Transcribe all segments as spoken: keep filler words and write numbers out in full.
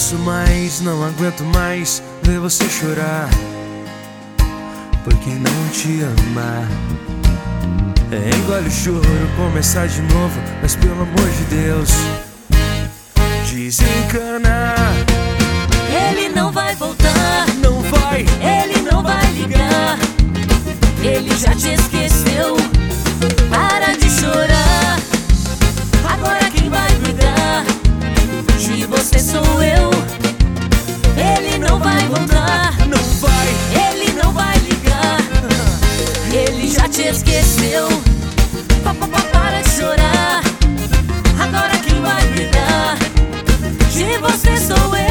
posso mais, não aguento mais ver você chorar por quem não te ama. É, engole o choro, começar de novo, mas pelo amor de Deus, desencana. Ele não vai voltar, Não vai, ele não vai ligar. Ele já te esqueceu, para de chorar. Agora quem vai cuidar de você sou eu. Ele não vai voltar, não vai. ele não vai ligar. Ele já te esqueceu, pa, pa, pa, para de chorar. Agora quem vai cuidar de você sou eu.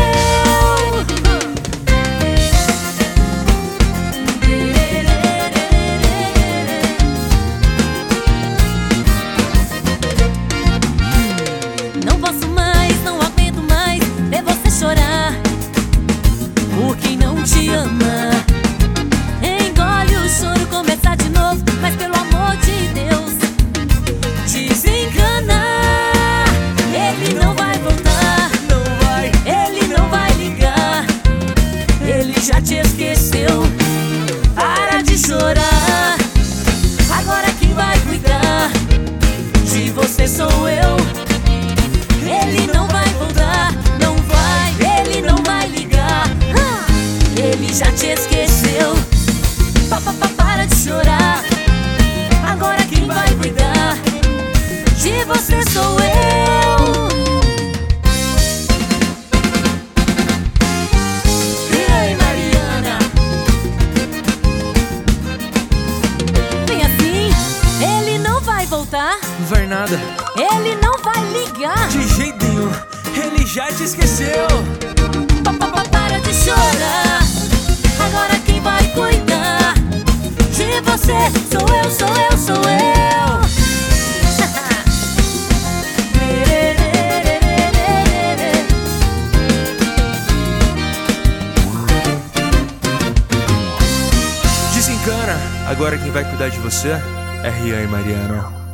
Não posso mais, não aguento mais ver você chorar por quem não te ama. Engole o choro, começar de novo, mas pelo amor de Deus, desencana. Ele não vai voltar, Não vai, ele não vai ligar. Ele já te esqueceu, para de chorar. Agora quem vai cuidar de você sou eu. Ele não vai voltar, não vai, ele não vai ligar. Ah, ele já te esqueceu, pa, pa, pa, para de chorar. Agora quem vai cuidar de você sou eu. E aí, Mariana? Bem assim, ele não vai voltar, vai nada, ele não vai ligar. de jeito nenhum. Ele já te esqueceu. Pa, pa, pa, para de chorar. Agora quem vai cuidar de você sou eu, sou eu, sou eu. Desencana. Agora quem vai cuidar de você é Rian e Mariana.